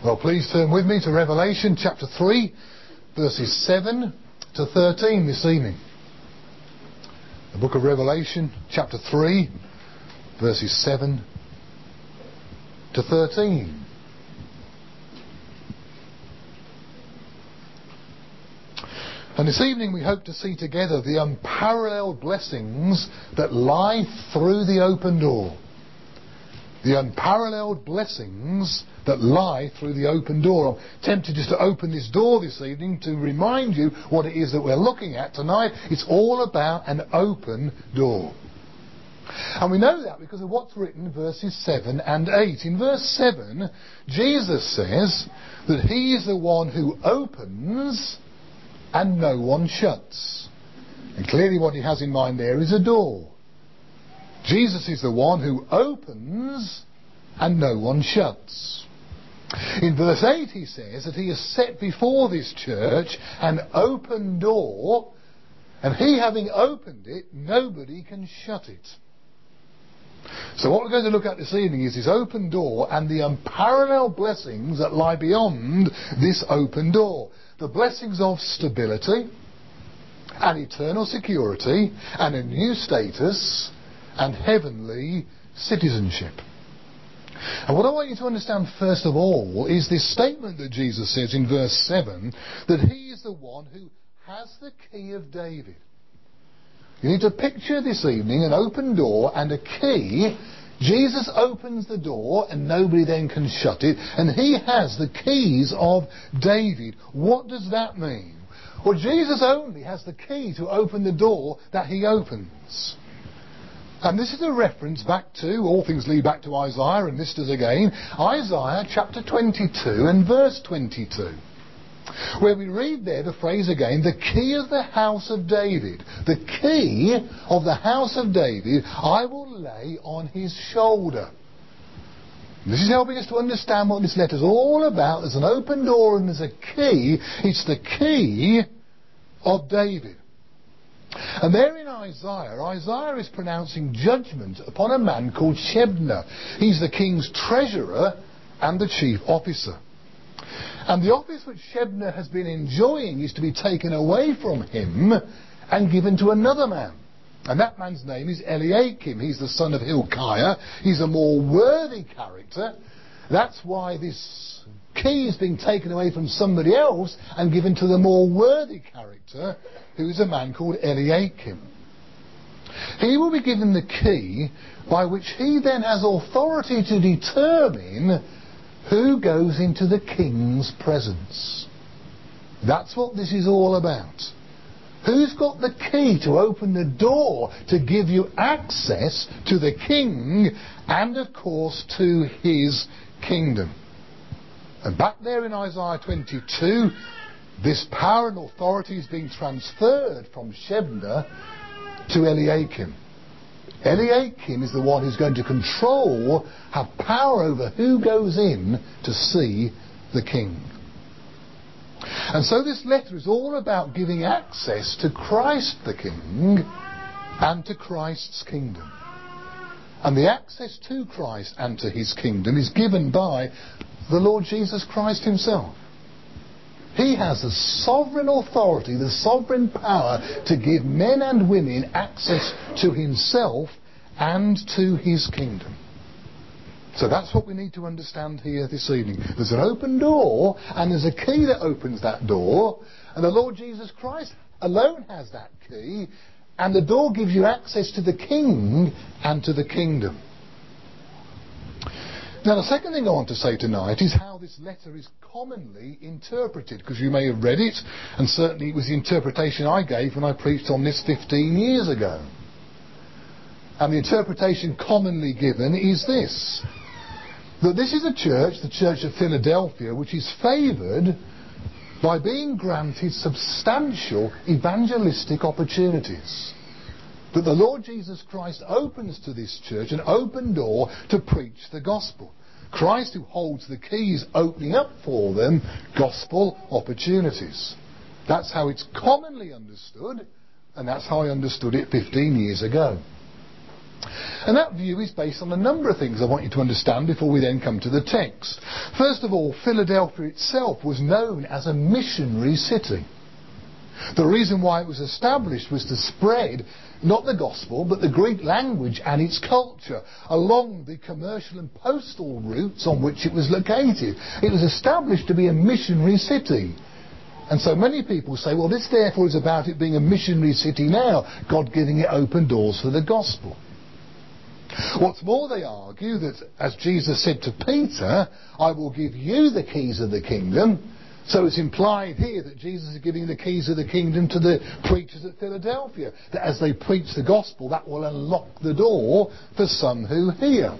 Well, please turn with me to Revelation chapter 3, verses 7 to 13 this evening. The book of Revelation chapter 3, verses 7 to 13. And this evening we hope to see together the unparalleled blessings that lie through the open door. The unparalleled blessings that lie through the open door. I'm tempted just to open this door this evening to remind you what it is that we're looking at tonight. It's all about an open door. And we know that because of what's written in verses 7 and 8. In verse 7, Jesus says that He is the one who opens and no one shuts. And clearly what He has in mind there is a door. Jesus is the one who opens and no one shuts. In verse 8 he says that He has set before this church an open door, and He having opened it, nobody can shut it. So what we're going to look at this evening is this open door and the unparalleled blessings that lie beyond this open door. The blessings of stability and eternal security and a new status and heavenly citizenship. And what I want you to understand first of all is this statement that Jesus says in verse 7, that He is the one who has the key of David. You need to picture this evening an open door and a key. Jesus opens the door and nobody then can shut it, and He has the keys of David. What does that mean? Well, Jesus only has the key to open the door that He opens. And this is a reference back to, all things lead back to Isaiah, and this does again, Isaiah chapter 22 and verse 22. Where we read there the phrase again, the key of the house of David. The key of the house of David I will lay on His shoulder. This is helping us to understand what this letter is all about. There's an open door and there's a key. It's the key of David. And there in Isaiah is pronouncing judgment upon a man called Shebna. He's the king's treasurer and the chief officer. And the office which Shebna has been enjoying is to be taken away from him and given to another man. And that man's name is Eliakim. He's the son of Hilkiah. He's a more worthy character. That's why this key is being taken away from somebody else and given to the more worthy character, who is a man called Eliakim. He will be given the key by which he then has authority to determine who goes into the king's presence. That's what this is all about. Who's got the key to open the door to give you access to the king and, of course, to his kingdom? And back there in Isaiah 22, this power and authority is being transferred from Shebna to Eliakim. Eliakim is the one who's going to control, have power over who goes in to see the king. And so this letter is all about giving access to Christ the King and to Christ's kingdom. And the access to Christ and to His kingdom is given by the Lord Jesus Christ Himself. He has the sovereign authority, the sovereign power to give men and women access to Himself and to His kingdom. So that's what we need to understand here this evening. There's an open door and there's a key that opens that door, and the Lord Jesus Christ alone has that key, and the door gives you access to the King and to the kingdom. Now, the second thing I want to say tonight is how this letter is commonly interpreted, because you may have read it, and certainly it was the interpretation I gave when I preached on this 15 years ago. And the interpretation commonly given is this: that this is a church, the Church of Philadelphia, which is favoured by being granted substantial evangelistic opportunities. That the Lord Jesus Christ opens to this church an open door to preach the gospel. Christ, who holds the keys, opening up for them gospel opportunities. That's how it's commonly understood, and that's how I understood it 15 years ago. And that view is based on a number of things I want you to understand before we then come to the text. First of all, Philadelphia itself was known as a missionary city. The reason why it was established was to spread not the gospel but the Greek language and its culture along the commercial and postal routes on which it was located. It was established to be a missionary city. And so many people say, well, this therefore is about it being a missionary city now, God giving it open doors for the gospel. What's more, they argue that, as Jesus said to Peter, I will give you the keys of the kingdom. So it's implied here that Jesus is giving the keys of the kingdom to the preachers at Philadelphia. That as they preach the gospel, that will unlock the door for some who hear.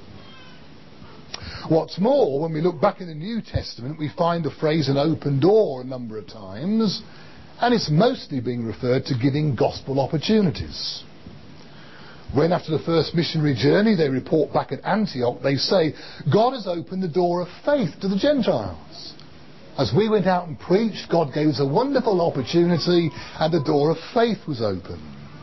What's more, when we look back in the New Testament, we find the phrase an open door a number of times. And it's mostly being referred to giving gospel opportunities. When after the first missionary journey they report back at Antioch, they say, God has opened the door of faith to the Gentiles. As we went out and preached, God gave us a wonderful opportunity and the door of faith was opened.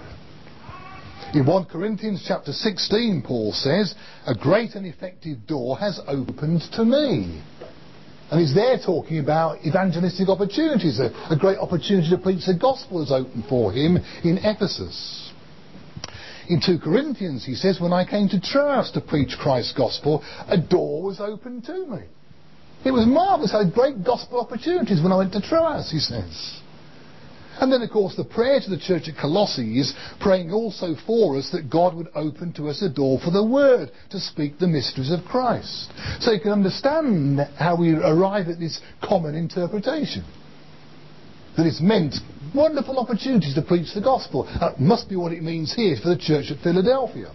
In 1 Corinthians chapter 16, Paul says, a great and effective door has opened to me. And he's there talking about evangelistic opportunities. A great opportunity to preach the gospel is opened for him in Ephesus. In 2 Corinthians, he says, when I came to Troas to preach Christ's gospel, a door was opened to me. It was marvellous. I had great gospel opportunities when I went to Troas, he says. And then, of course, the prayer to the church at Colossae is praying also for us that God would open to us a door for the word to speak the mysteries of Christ. So you can understand how we arrive at this common interpretation. That it's meant wonderful opportunities to preach the gospel. That must be what it means here for the church at Philadelphia.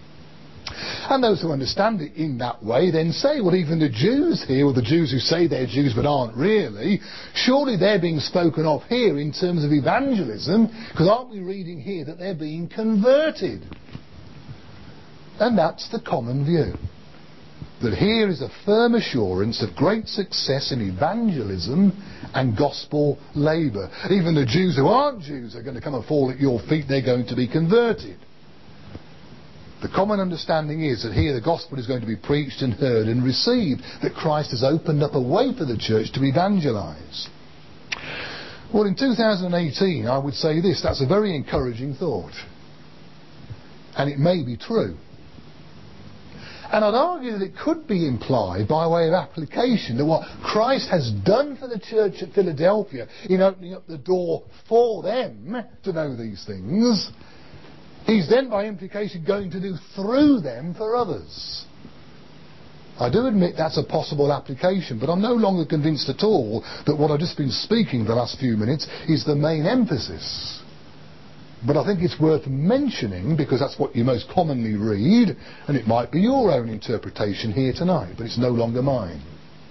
And those who understand it in that way then say, well, even the Jews here, or the Jews who say they're Jews but aren't really, surely they're being spoken of here in terms of evangelism, because aren't we reading here that they're being converted? And that's the common view. That here is a firm assurance of great success in evangelism and gospel labour. Even the Jews who aren't Jews are going to come and fall at your feet. They're going to be converted. The common understanding is that here the gospel is going to be preached and heard and received. That Christ has opened up a way for the church to evangelise. Well, in 2018, I would say this. That's a very encouraging thought. And it may be true. And I'd argue that it could be implied by way of application that what Christ has done for the church at Philadelphia in opening up the door for them to know these things, he's then by implication going to do through them for others. I do admit that's a possible application, but I'm no longer convinced at all that what I've just been speaking the last few minutes is the main emphasis. But I think it's worth mentioning because that's what you most commonly read, and it might be your own interpretation here tonight, but it's no longer mine.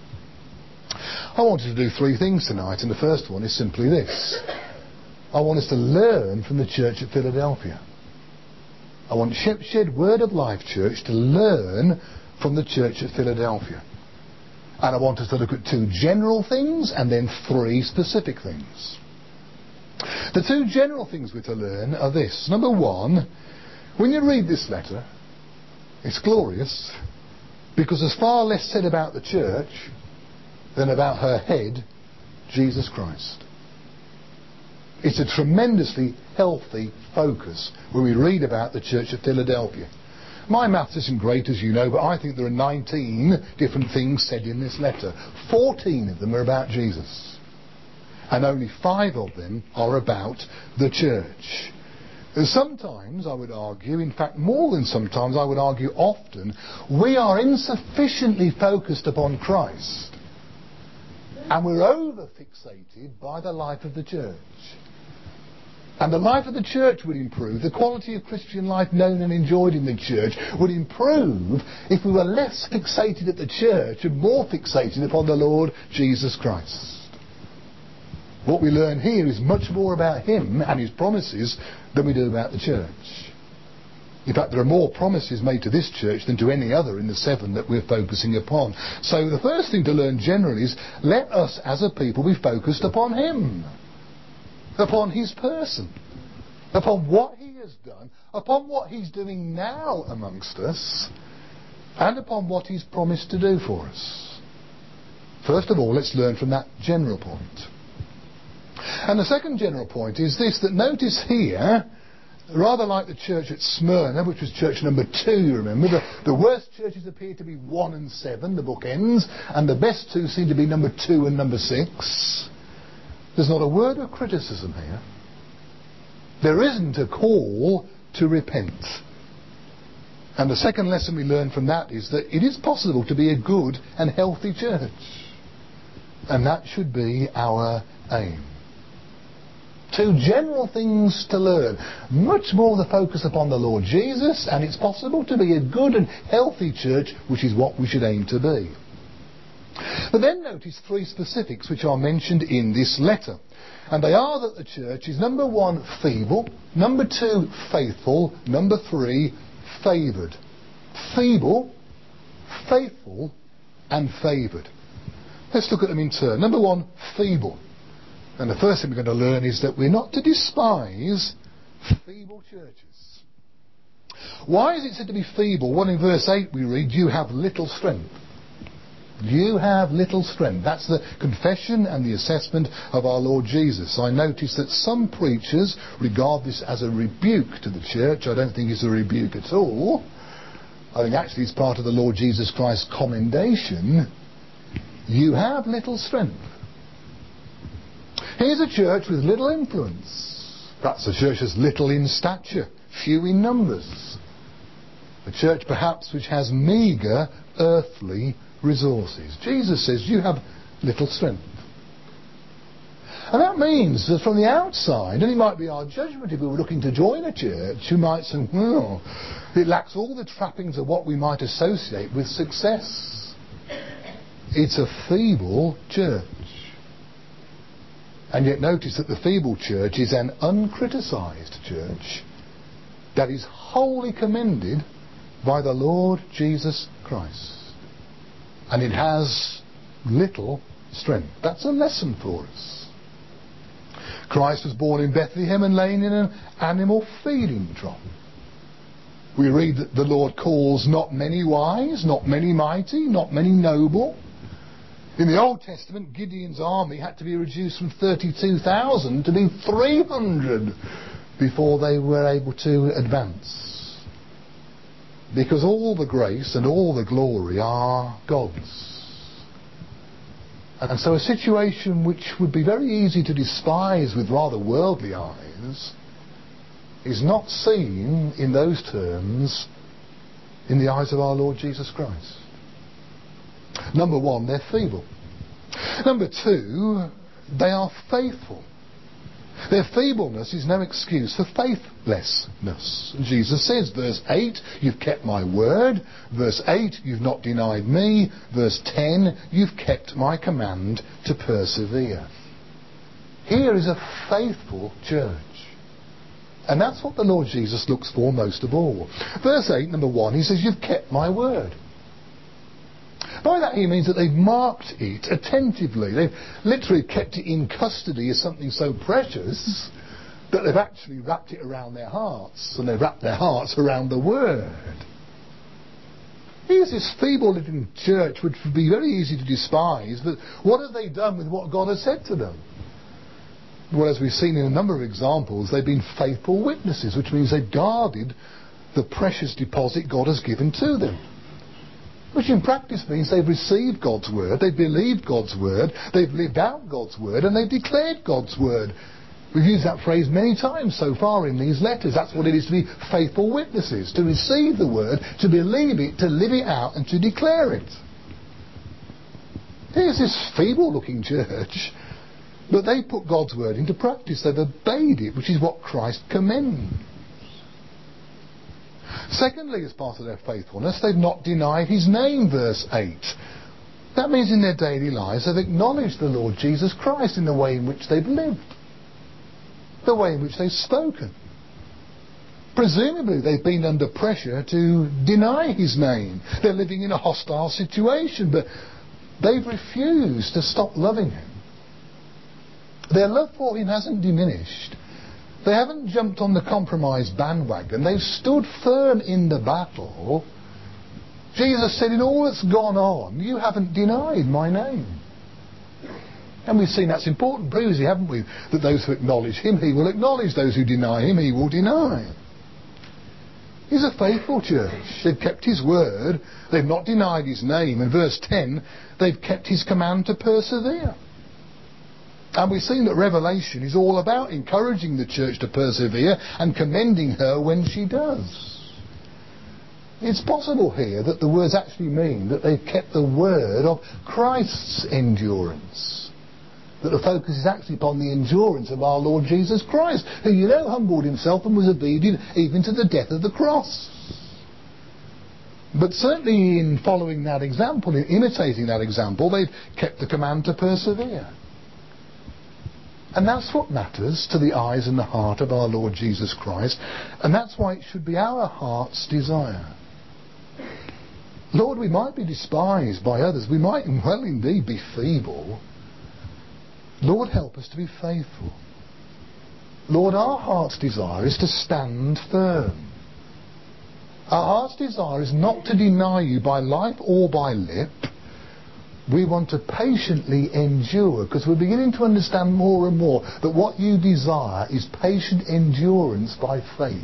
I wanted to do three things tonight, and the first one is simply this. I want us to learn from the church at Philadelphia. I want Shed Word of Life Church to learn from the church at Philadelphia. And I want us to look at two general things and then three specific things. The two general things we're to learn are this. Number one, when you read this letter, it's glorious because there's far less said about the church than about her head, Jesus Christ. It's a tremendously healthy focus when we read about the church at Philadelphia. My maths isn't great, as you know, but I think there are 19 different things said in this letter. 14 of them are about Jesus. And only 5 of them are about the church. And sometimes, I would argue, in fact more than sometimes, I would argue often, we are insufficiently focused upon Christ. And we're over-fixated by the life of the church. And the life of the church would improve, the quality of Christian life known and enjoyed in the church would improve if we were less fixated at the church and more fixated upon the Lord Jesus Christ. What we learn here is much more about him and his promises than we do about the church. In fact, there are more promises made to this church than to any other in the 7 that we're focusing upon. So the first thing to learn generally is let us as a people be focused upon him, upon his person, upon what he has done, upon what he's doing now amongst us, and upon what he's promised to do for us. First of all, let's learn from that general point. And the second general point is this, that notice here, rather like the church at Smyrna, which was church number 2, you remember, the worst churches appear to be 1 and 7, the bookends, and the best 2 seem to be number 2 and number 6. There's not a word of criticism here. There isn't a call to repent. And the second lesson we learn from that is that it is possible to be a good and healthy church. And that should be our aim. 2 general things to learn. Much more the focus upon the Lord Jesus, and it's possible to be a good and healthy church, which is what we should aim to be. But then notice 3 specifics which are mentioned in this letter. And they are that the church is, number 1, feeble, number 2, faithful, number 3, favoured. Feeble, faithful, and favoured. Let's look at them in turn. Number 1, feeble. And the first thing we're going to learn is that we're not to despise feeble churches. Why is it said to be feeble? Well, in verse 8 we read, you have little strength. You have little strength. That's the confession and the assessment of our Lord Jesus. I notice that some preachers regard this as a rebuke to the church. I don't think it's a rebuke at all. I think actually it's part of the Lord Jesus Christ's commendation. You have little strength. Here's a church with little influence. Perhaps a church that's little in stature, few in numbers. A church perhaps which has meagre earthly resources. Jesus says you have little strength. And that means that from the outside, and it might be our judgment if we were looking to join a church, who might say, well, it lacks all the trappings of what we might associate with success. It's a feeble church. And yet notice that the feeble church is an uncriticised church that is wholly commended by the Lord Jesus Christ. And it has little strength. That's a lesson for us. Christ was born in Bethlehem and laid in an animal feeding trough. We read that the Lord calls not many wise, not many mighty, not many noble. In the Old Testament, Gideon's army had to be reduced from 32,000 to be 300 before they were able to advance. Because all the grace and all the glory are God's. And so a situation which would be very easy to despise with rather worldly eyes is not seen in those terms in the eyes of our Lord Jesus Christ. Number 1, they're feeble. Number 2, they are faithful. Their feebleness is no excuse for faithlessness. Jesus says, verse 8, you've kept my word. Verse 8, you've not denied me. Verse 10, you've kept my command to persevere. Here is a faithful church. And that's what the Lord Jesus looks for most of all. Verse 8, number 1, he says, you've kept my word. By that he means that they've marked it attentively. They've literally kept it in custody as something so precious that they've actually wrapped it around their hearts, and they've wrapped their hearts around the word. Here's this feeble little church which would be very easy to despise, but what have they done with what God has said to them? Well, as we've seen in a number of examples, they've been faithful witnesses, which means they've guarded the precious deposit God has given to them. Which in practice means they've received God's word, they've believed God's word, they've lived out God's word, and they've declared God's word. We've used that phrase many times so far in these letters. That's what it is to be faithful witnesses, to receive the word, to believe it, to live it out, and to declare it. Here's this feeble-looking church, but they put God's word into practice. They've obeyed it, which is what Christ commends. Secondly, as part of their faithfulness, they've not denied his name, verse 8. That means in their daily lives they've acknowledged the Lord Jesus Christ in the way in which they've lived, the way in which they've spoken. Presumably they've been under pressure to deny his name. They're living in a hostile situation, but they've refused to stop loving him. Their love for him hasn't diminished, They haven't jumped on the compromise bandwagon. They've stood firm in the battle. Jesus said, in all that's gone on, you haven't denied my name. And we've seen that's important previously, haven't we? That those who acknowledge him, he will acknowledge. Those who deny him, he will deny. He's a faithful church. They've kept his word. They've not denied his name. In verse 10, they've kept his command to persevere. And we've seen that Revelation is all about encouraging the church to persevere and commending her when she does. It's possible here that the words actually mean that they've kept the word of Christ's endurance. That the focus is actually upon the endurance of our Lord Jesus Christ, who humbled himself and was obedient even to the death of the cross. But certainly in following that example, in imitating that example, they've kept the command to persevere. And that's what matters to the eyes and the heart of our Lord Jesus Christ. And that's why it should be our heart's desire. Lord, we might be despised by others. We might well indeed be feeble. Lord, help us to be faithful. Lord, our heart's desire is to stand firm. Our heart's desire is not to deny you by life or by lip. We want to patiently endure, because we're beginning to understand more and more that what you desire is patient endurance by faith.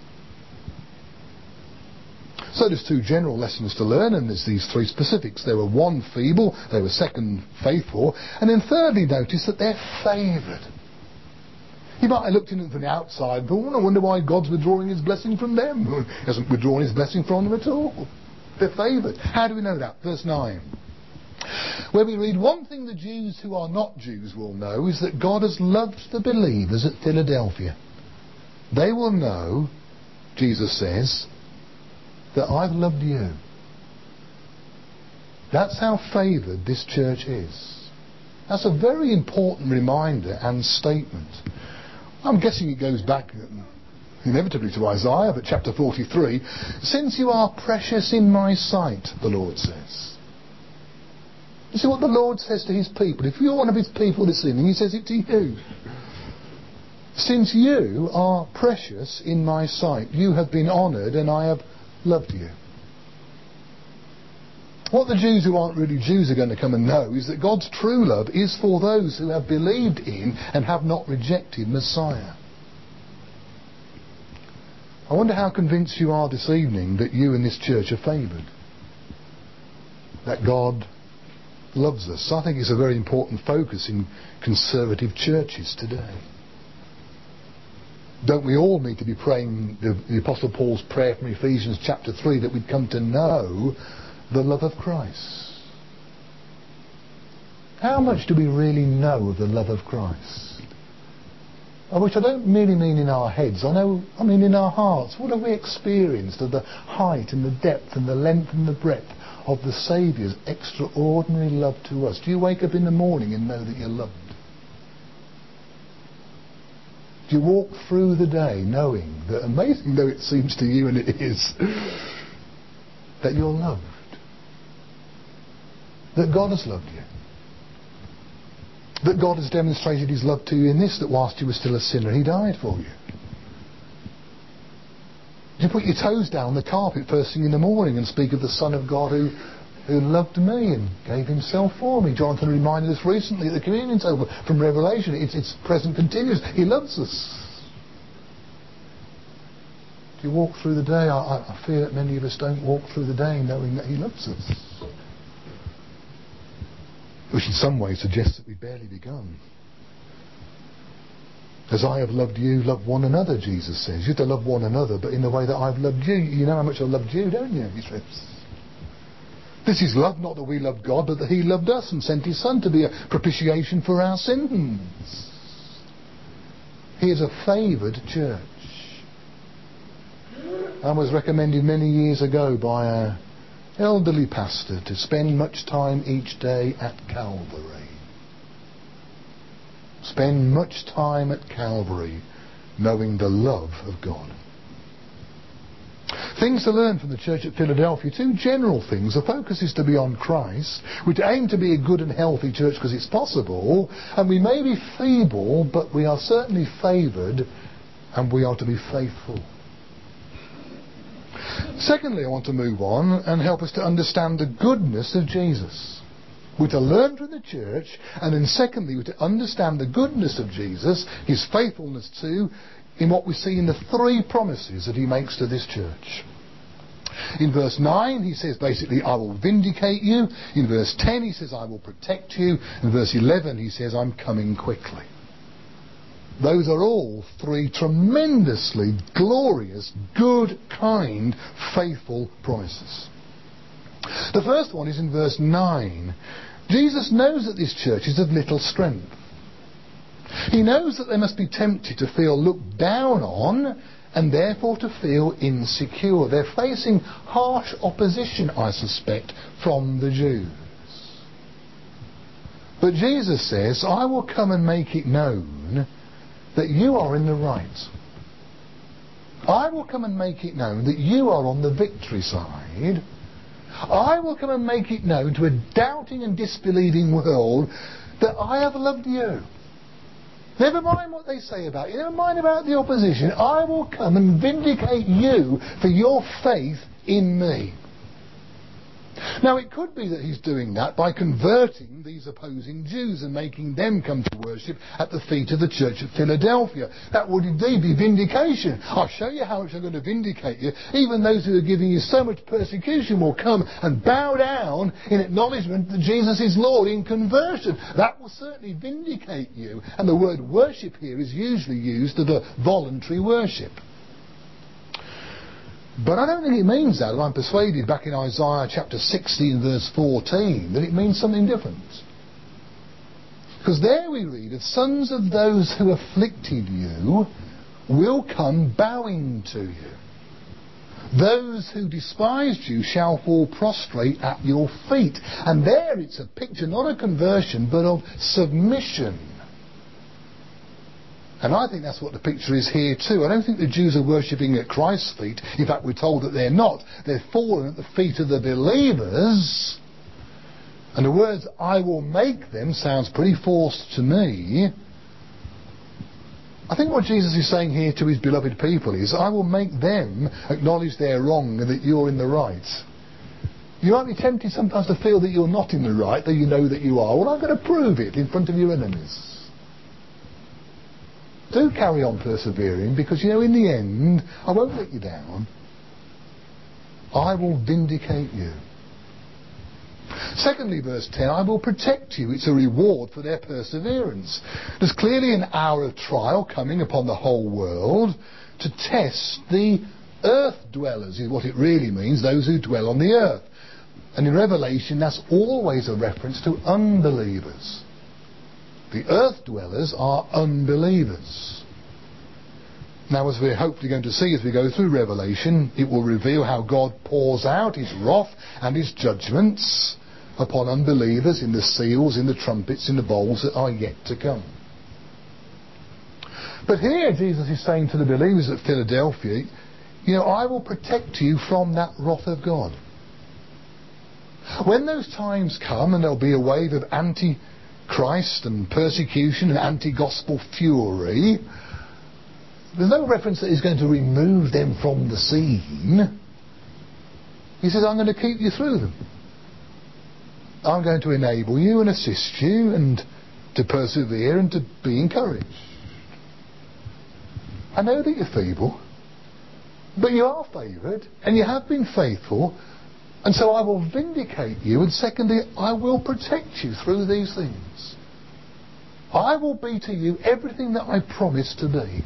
So there's two general lessons to learn, and there's these three specifics. They were one, feeble. They were second, faithful. And then thirdly, notice that they're favoured. He might have looked in from the outside and thought, I wonder why God's withdrawing his blessing from them. Well, he hasn't withdrawn his blessing from them at all. They're favoured. How do we know that? Verse 9. Where we read, one thing the Jews who are not Jews will know is that God has loved the believers at Philadelphia. They will know, Jesus says, that I've loved you. That's how favoured this church is. That's a very important reminder and statement. I'm guessing it goes back inevitably to Isaiah, but chapter 43. Since you are precious in my sight, the Lord says. You see what the Lord says to his people? If you're one of his people this evening, he says it to you. Since you are precious in my sight, you have been honoured and I have loved you. What the Jews who aren't really Jews are going to come and know is that God's true love is for those who have believed in and have not rejected Messiah. I wonder how convinced you are this evening that you and this church are favoured. That God loves us. I think it's a very important focus in conservative churches today. Don't we all need to be praying the Apostle Paul's prayer from Ephesians chapter 3 that we'd come to know the love of Christ? How much do we really know of the love of Christ? Which I don't merely mean in our heads, I mean in our hearts. What have we experienced of the height and the depth and the length and the breadth of the Saviour's extraordinary love to us? Do you wake up in the morning and know that you're loved? Do you walk through the day knowing that, amazing though it seems to you, and it is, that you're loved? That God has loved you? That God has demonstrated his love to you in this, that whilst you were still a sinner, he died for you? Do you put your toes down on the carpet first thing in the morning and speak of the Son of God who loved me and gave himself for me? Jonathan reminded us recently at the communion table from Revelation. It's present continuous. He loves us. Do you walk through the day? I fear that many of us don't walk through the day knowing that he loves us. Which in some ways suggests that we've barely begun. As I have loved you, love one another, Jesus says. You have to love one another, but in the way that I've loved you. You know how much I loved you, don't you? He says. This is love, not that we loved God, but that he loved us and sent his Son to be a propitiation for our sins. He is a favoured church. And was recommended many years ago by an elderly pastor to spend much time each day at Calvary. Spend much time at Calvary knowing the love of God. Things to learn from the church at Philadelphia. Two general things. The focus is to be on Christ. We aim to be a good and healthy church because it's possible. And we may be feeble, but we are certainly favoured and we are to be faithful. Secondly, I want to move on and help us to understand the goodness of Jesus. We're to learn from the church, and then secondly, we're to understand the goodness of Jesus, his faithfulness too, in what we see in the three promises that he makes to this church. In verse 9 he says basically, I will vindicate you. In verse 10 he says, I will protect you. In verse 11 he says, I'm coming quickly. Those are all three tremendously glorious, good, kind, faithful promises. The first one is in verse 9. Jesus knows that this church is of little strength. He knows that they must be tempted to feel looked down on and therefore to feel insecure. They're facing harsh opposition, I suspect, from the Jews. But Jesus says, I will come and make it known that you are in the right. I will come and make it known that you are on the victory side. I will come and make it known to a doubting and disbelieving world that I have loved you. Never mind what they say about you, never mind about the opposition. I will come and vindicate you for your faith in me. Now it could be that he's doing that by converting these opposing Jews and making them come to worship at the feet of the church at Philadelphia. That would indeed be vindication. I'll show you how much I'm going to vindicate you. Even those who are giving you so much persecution will come and bow down in acknowledgement that Jesus is Lord in conversion. That will certainly vindicate you. And the word worship here is usually used of a voluntary worship. But I don't think it means that, and I'm persuaded back in Isaiah chapter 16 verse 14 that it means something different. Because there we read, of sons of those who afflicted you will come bowing to you. Those who despised you shall fall prostrate at your feet. And there it's a picture not of conversion but of submission. And I think that's what the picture is here too. I don't think the Jews are worshipping at Christ's feet. In fact, we're told that they're not. They're fallen at the feet of the believers. And the words, I will make them, sounds pretty forced to me. I think what Jesus is saying here to his beloved people is, I will make them acknowledge they're wrong and that you're in the right. You might be tempted sometimes to feel that you're not in the right, though you know that you are. Well, I'm going to prove it in front of your enemies. Do carry on persevering, because you know in the end I won't let you down. I will vindicate you. Secondly, verse 10, I will protect you. It's a reward for their perseverance. There's clearly an hour of trial coming upon the whole world to test the earth dwellers, is what it really means, those who dwell on the earth. And in Revelation that's always a reference to unbelievers. The earth dwellers are unbelievers. Now, as we're hopefully going to see as we go through Revelation, it will reveal how God pours out his wrath and his judgments upon unbelievers in the seals, in the trumpets, in the bowls that are yet to come. But here Jesus is saying to the believers at Philadelphia, you know, I will protect you from that wrath of God. When those times come and there'll be a wave of anti-Christ and persecution and anti-gospel fury, there's no reference that he's going to remove them from the scene. He says, I'm going to keep you through them. I'm going to enable you and assist you and to persevere and to be encouraged. I know that you're feeble, but you are favoured and you have been faithful, and so I will vindicate you, and secondly, I will protect you through these things. I will be to you everything that I promised to be.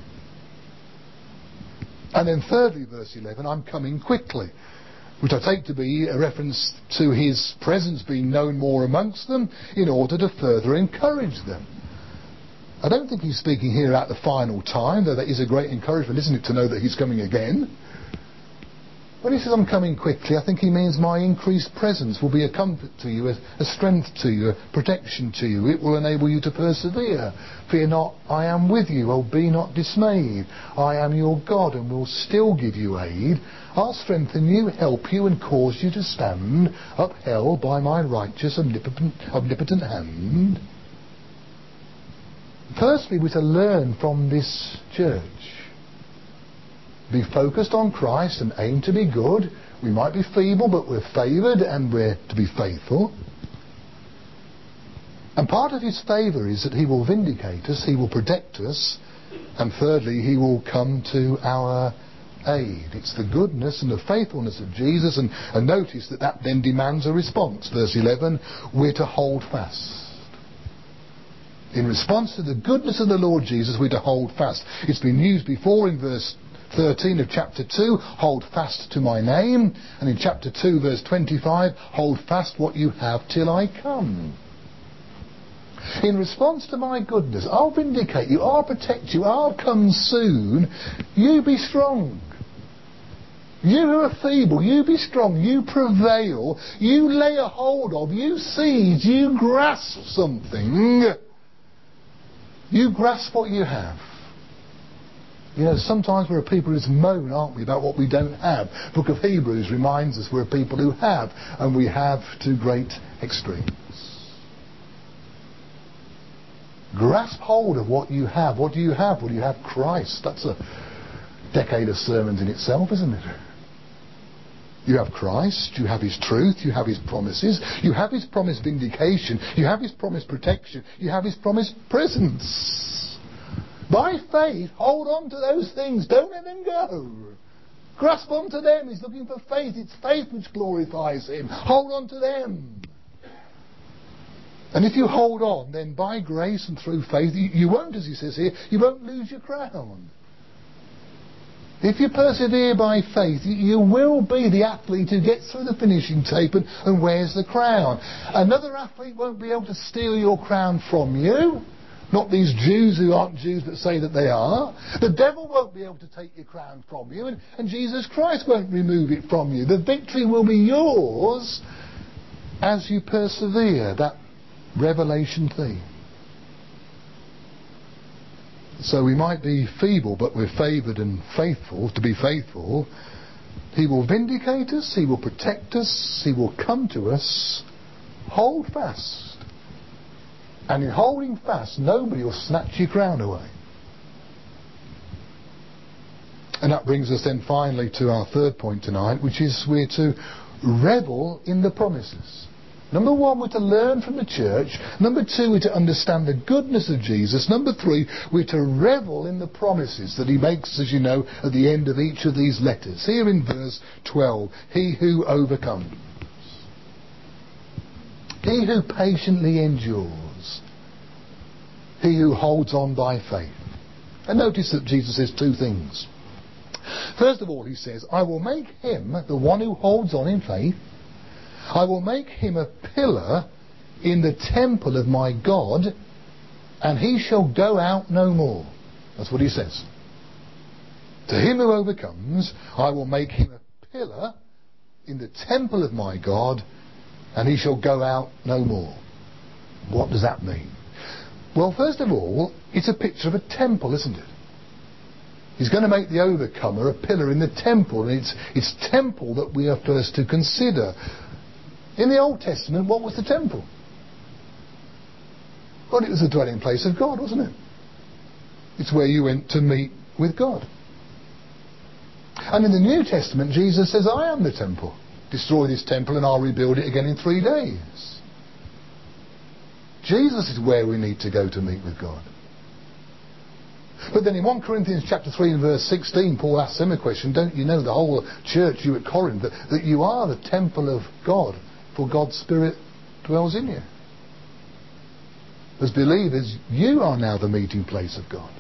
And then thirdly, verse 11, I'm coming quickly, which I take to be a reference to his presence being known more amongst them in order to further encourage them. I don't think he's speaking here at the final time, though that is a great encouragement, isn't it, to know that he's coming again. When he says I'm coming quickly, I think he means my increased presence will be a comfort to you, a strength to you, a protection to you. It will enable you to persevere. Fear not, I am with you. Oh, be not dismayed. I am your God and will still give you aid. I'll strengthen you, help you, and cause you to stand, upheld by my righteous, omnipotent hand. Firstly, we're to learn from this church. be focused on Christ and aim to be good. We might be feeble, but we're favoured and we're to be faithful. And part of his favour is that he will vindicate us, he will protect us, and thirdly, he will come to our aid. It's the goodness and the faithfulness of Jesus, and notice that then demands a response. Verse 11, we're to hold fast. In response to the goodness of the Lord Jesus, we're to hold fast. It's been used before in verse 13 of chapter 2, hold fast to my name, and in chapter 2 verse 25, hold fast what you have till I come. In response to my goodness, I'll vindicate you, I'll protect you, I'll come soon. You be strong. You who are feeble, you be strong, you prevail, you lay a hold of, you seize, you grasp something. You grasp what you have. You know, sometimes we're a people who just moan, aren't we, about what we don't have. Book of Hebrews reminds us we're a people who have, and we have to great extremes. Grasp hold of what you have. What do you have? Well, you have Christ. That's a decade of sermons in itself, isn't it? You have Christ, you have his truth, you have his promises, you have his promised vindication, you have his promised protection, you have his promised presence. By faith, hold on to those things. Don't let them go. Grasp on to them. He's looking for faith. It's faith which glorifies him. Hold on to them. And if you hold on, then by grace and through faith, you won't, as he says here, you won't lose your crown. If you persevere by faith, you will be the athlete who gets through the finishing tape and wears the crown. Another athlete won't be able to steal your crown from you. Not these Jews who aren't Jews but say that they are. The devil won't be able to take your crown from you, and Jesus Christ won't remove it from you. The victory will be yours as you persevere. That Revelation theme. So we might be feeble, but we're favoured and faithful. To be faithful, he will vindicate us, he will protect us, he will come to us. Hold fast. And in holding fast, nobody will snatch your crown away. And that brings us then finally to our third point tonight, which is we're to revel in the promises. Number one, we're to learn from the church. Number two, we're to understand the goodness of Jesus. Number three, we're to revel in the promises that he makes, as you know, at the end of each of these letters. Here in verse 12, he who overcomes, he who patiently endures, he who holds on by faith. And notice that Jesus says two things. First of all, he says, I will make him, the one who holds on in faith, I will make him a pillar in the temple of my God, and he shall go out no more. That's what he says. To him who overcomes, I will make him a pillar in the temple of my God, and he shall go out no more. What does that mean? Well, first of all, it's a picture of a temple, isn't it? He's going to make the overcomer a pillar in the temple, and it's temple that we are first to consider. In the Old Testament, what was the temple? Well, it was the dwelling place of God, wasn't it? It's where you went to meet with God. And in the New Testament, Jesus says, I am the temple. Destroy this temple and I'll rebuild it again in 3 days. Jesus is where we need to go to meet with God. But then in 1 Corinthians chapter 3 and verse 16, Paul asks them a question. Don't you know, the whole church, you at Corinth, that you are the temple of God, for God's Spirit dwells in you? As believers, you are now the meeting place of God.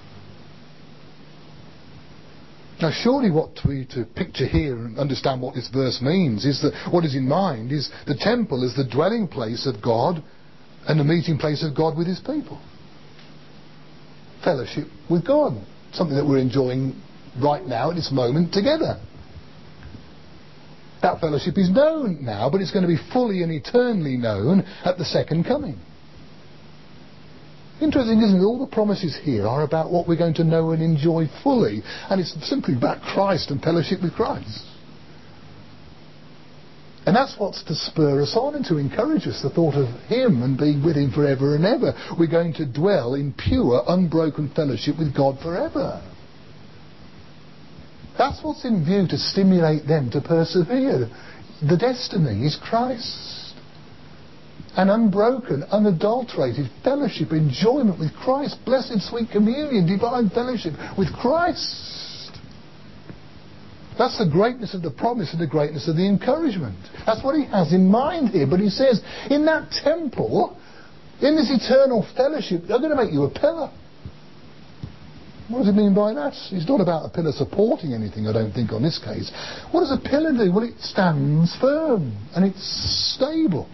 Now surely what we to picture here and understand what this verse means is that what is in mind is the temple is the dwelling place of God and the meeting place of God with his people. Fellowship with God, something that we're enjoying right now at this moment together. That fellowship is known now, but it's going to be fully and eternally known at the second coming. Interesting, isn't it? All the promises here are about what we're going to know and enjoy fully, and it's simply about Christ and fellowship with Christ. And that's what's to spur us on and to encourage us, the thought of him and being with him forever and ever. We're going to dwell in pure, unbroken fellowship with God forever. That's what's in view to stimulate them to persevere. The destiny is Christ. An unbroken, unadulterated fellowship, enjoyment with Christ, blessed sweet communion, divine fellowship with Christ. That's the greatness of the promise and the greatness of the encouragement. That's what he has in mind here. But he says, in that temple, in this eternal fellowship, they're going to make you a pillar. What does he mean by that? It's not about a pillar supporting anything, I don't think, on this case. What does a pillar do? Well, it stands firm and it's stable.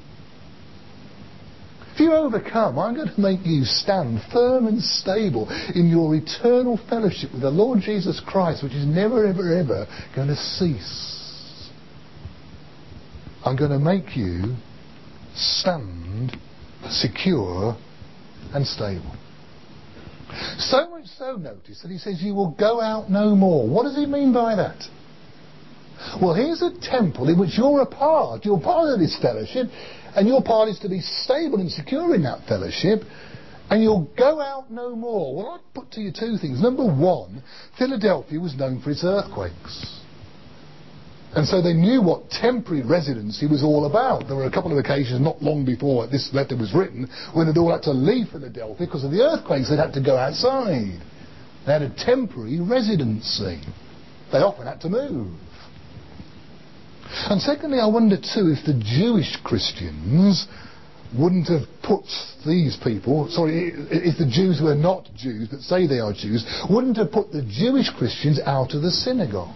If you overcome, I'm going to make you stand firm and stable in your eternal fellowship with the Lord Jesus Christ, which is never, ever, ever going to cease. I'm going to make you stand secure and stable. So much so, notice that he says you will go out no more. What does he mean by that? Well, here's a temple in which you're a part. You're part of this fellowship, and your part is to be stable and secure in that fellowship, and you'll go out no more. Well, I'd put to you two things. Number one, Philadelphia was known for its earthquakes. And so they knew what temporary residency was all about. There were a couple of occasions not long before this letter was written when they'd all had to leave Philadelphia because of the earthquakes. They'd had to go outside. They had a temporary residency. They often had to move. And secondly, I wonder too if the Jewish Christians wouldn't have put these people, if the Jews who are not Jews but say they are Jews, wouldn't have put the Jewish Christians out of the synagogue.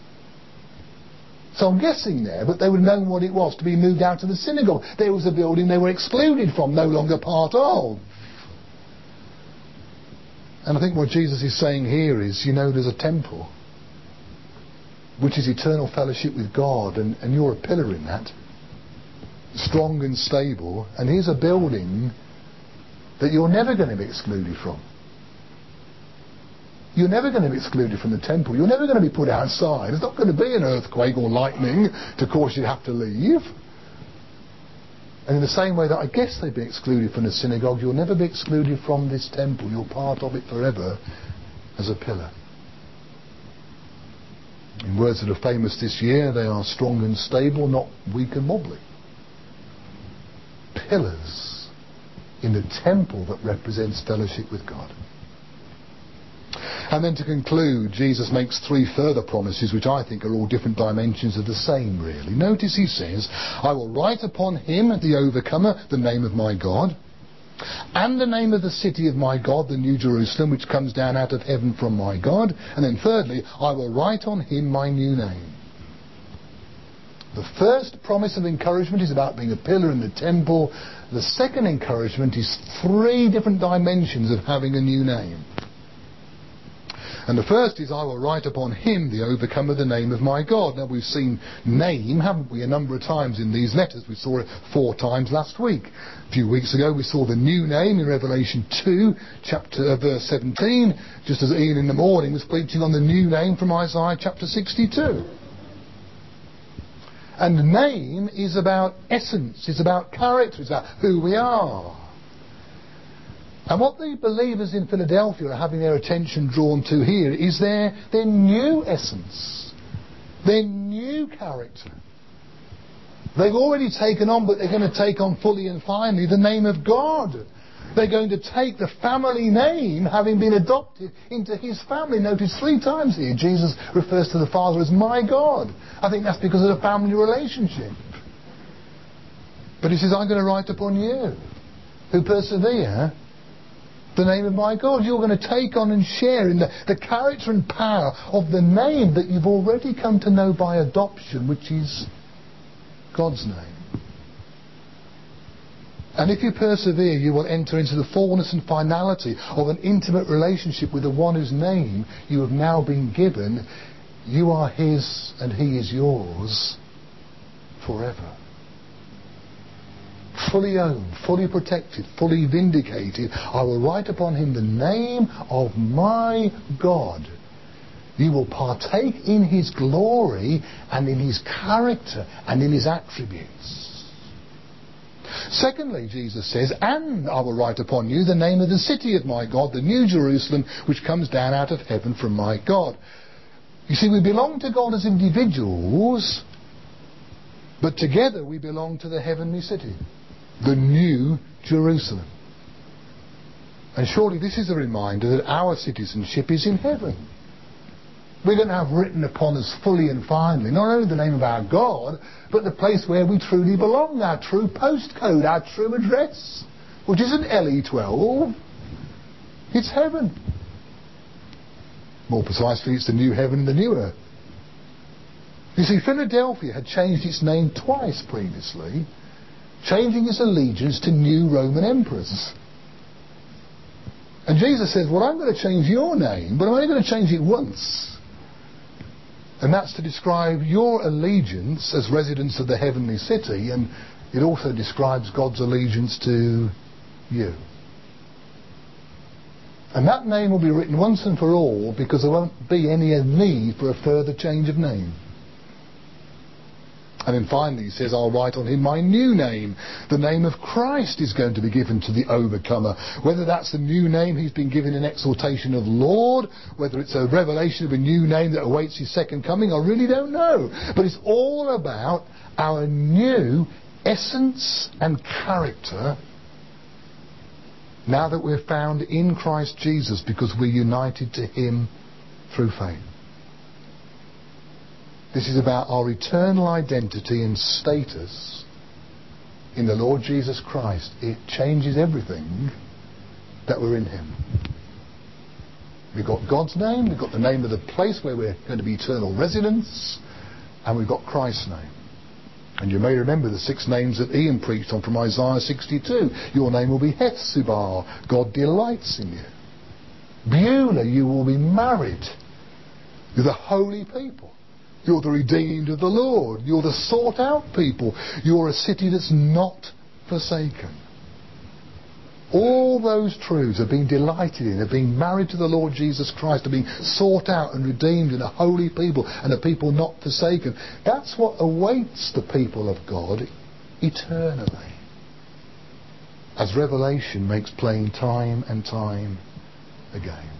So I'm guessing there, but they would have known what it was to be moved out of the synagogue. There was a building they were excluded from, no longer part of. And I think what Jesus is saying here is, there's a temple, which is eternal fellowship with God, and you're a pillar in that, strong and stable, and here's a building that you're never going to be excluded from. You're never going to be excluded from the temple. You're never going to be put outside. There's not going to be an earthquake or lightning to cause you to have to leave. And in the same way that I guess they'd be excluded from the synagogue, you'll never be excluded from this temple. You're part of it forever as a pillar. In words that are famous this year, they are strong and stable, not weak and wobbly. Pillars in the temple that represents fellowship with God. And then to conclude, Jesus makes three further promises which I think are all different dimensions of the same, really. Notice he says, I will write upon him, the overcomer, the name of my God, and the name of the city of my God, the New Jerusalem, which comes down out of heaven from my God. And then thirdly, I will write on him my new name. The first promise of encouragement is about being a pillar in the temple. The second encouragement is three different dimensions of having a new name. And the first is, I will write upon him, the overcomer, the name of my God. Now we've seen name, haven't we, a number of times in these letters. We saw it 4 times last week. A few weeks ago we saw the new name in Revelation 2, verse 17, just as Ian in the morning was preaching on the new name from Isaiah chapter 62. And the name is about essence, it's about character, it's about who we are. And what the believers in Philadelphia are having their attention drawn to here is their new essence, their new character. They've already taken on, but they're going to take on fully and finally the name of God. They're going to take the family name, having been adopted into his family. Notice 3 times here Jesus refers to the Father as my God. I think that's because of the family relationship. But he says, I'm going to write upon you who persevere the name of my God. You're going to take on and share in the character and power of the name that you've already come to know by adoption, which is God's name. And if you persevere, you will enter into the fullness and finality of an intimate relationship with the one whose name you have now been given. You are his and he is yours forever. Fully owned, fully protected, fully vindicated. I will write upon him the name of my God. You will partake in his glory and in his character and in his attributes. Secondly, Jesus says, and I will write upon you the name of the city of my God, the New Jerusalem, which comes down out of heaven from my God. You see, we belong to God as individuals, but together we belong to the heavenly city, the New Jerusalem. And surely this is a reminder that our citizenship is in heaven. We're going to have written upon us fully and finally not only the name of our God, but the place where we truly belong, our true postcode, our true address, which isn't LE12, it's heaven. More precisely, it's the new heaven and the new earth. You see, Philadelphia had changed its name twice previously, changing its allegiance to new Roman emperors. And Jesus says, well, I'm going to change your name, but I'm only going to change it once. And that's to describe your allegiance as residents of the heavenly city, and it also describes God's allegiance to you. And that name will be written once and for all, because there won't be any need for a further change of name. And then finally he says, I'll write on him my new name. The name of Christ is going to be given to the overcomer. Whether that's the new name he's been given in exaltation of Lord, whether it's a revelation of a new name that awaits his second coming, I really don't know. But it's all about our new essence and character now that we're found in Christ Jesus, because we're united to him through faith. This is about our eternal identity and status in the Lord Jesus Christ. It changes everything that we're in him. We've got God's name, we've got the name of the place where we're going to be eternal residents, and we've got Christ's name. And you may remember the 6 names that Ian preached on from Isaiah 62. Your name will be Hephzibah. God delights in you. Beulah, you will be married. You're the holy people. You're the redeemed of the Lord. You're the sought out people. You're a city that's not forsaken. All those truths are being delighted in, are being married to the Lord Jesus Christ, are being sought out and redeemed in a holy people and a people not forsaken. That's what awaits the people of God eternally, as Revelation makes plain time and time again.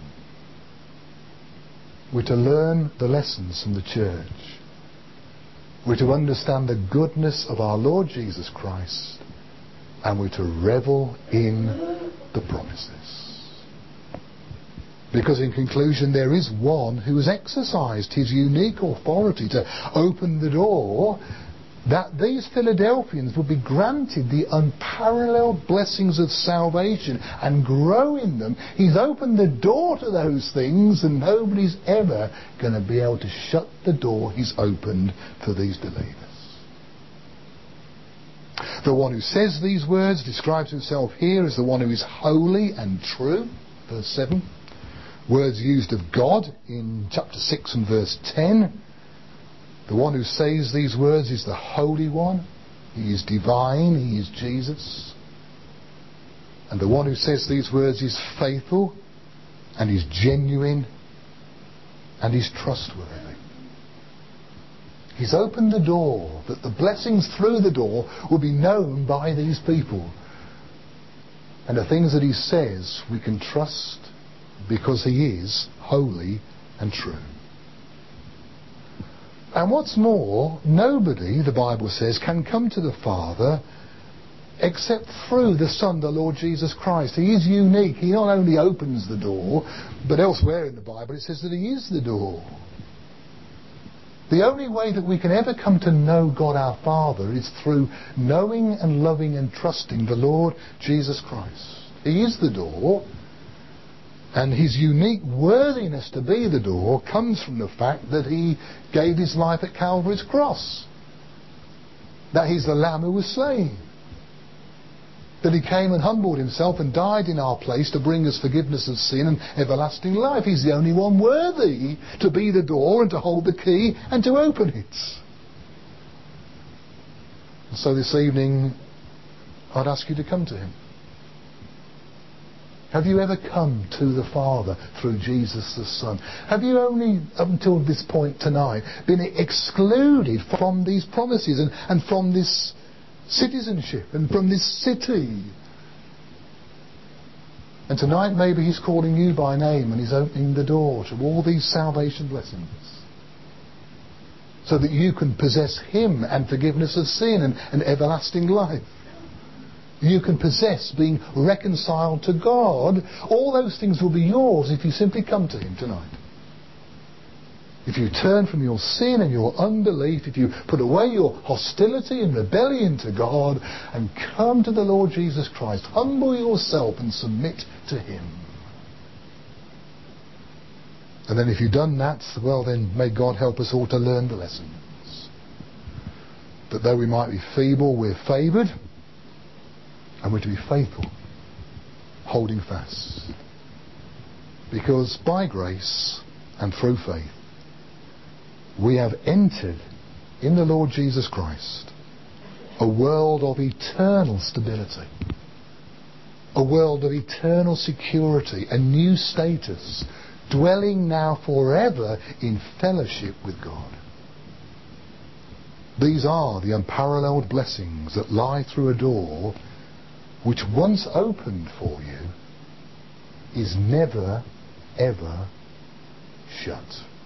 We're to learn the lessons from the church. We're to understand the goodness of our Lord Jesus Christ, and we're to revel in the promises. Because in conclusion, there is one who has exercised his unique authority to open the door that these Philadelphians would be granted the unparalleled blessings of salvation and grow in them. He's opened the door to those things, and nobody's ever going to be able to shut the door he's opened for these believers. The one who says these words describes himself here as the one who is holy and true, verse 7. Words used of God in chapter 6 and verse 10. The one who says these words is the Holy One. He is divine. He is Jesus. And the one who says these words is faithful, and is genuine, and is trustworthy. He's opened the door that the blessings through the door will be known by these people. And the things that he says we can trust, because he is holy and true. And what's more, nobody, the Bible says, can come to the Father except through the Son, the Lord Jesus Christ. He is unique. He not only opens the door, but elsewhere in the Bible it says that he is the door. The only way that we can ever come to know God our Father is through knowing and loving and trusting the Lord Jesus Christ. He is the door, and his unique worthiness to be the door comes from the fact that he gave his life at Calvary's cross. That he's the Lamb who was slain. That he came and humbled himself and died in our place to bring us forgiveness of sin and everlasting life. He's the only one worthy to be the door and to hold the key and to open it. And so this evening I'd ask you to come to him. Have you ever come to the Father through Jesus the Son? Have you only, up until this point tonight, been excluded from these promises and from this citizenship and from this city? And tonight maybe he's calling you by name and he's opening the door to all these salvation blessings. so that you can possess Him and forgiveness of sin and everlasting life. You can possess being reconciled to God. All those things will be yours if you simply come to Him tonight. If you turn from your sin and your unbelief, if you put away your hostility and rebellion to God and come to the Lord Jesus Christ, humble yourself and submit to Him. And then if you've done that, well then may God help us all to learn the lessons. That though we might be feeble, we're favoured, and we're to be faithful, holding fast. Because by grace and through faith, we have entered in the Lord Jesus Christ a world of eternal stability, a world of eternal security, a new status, dwelling now forever in fellowship with God. These are the unparalleled blessings that lie through a door which once opened for you is never ever shut.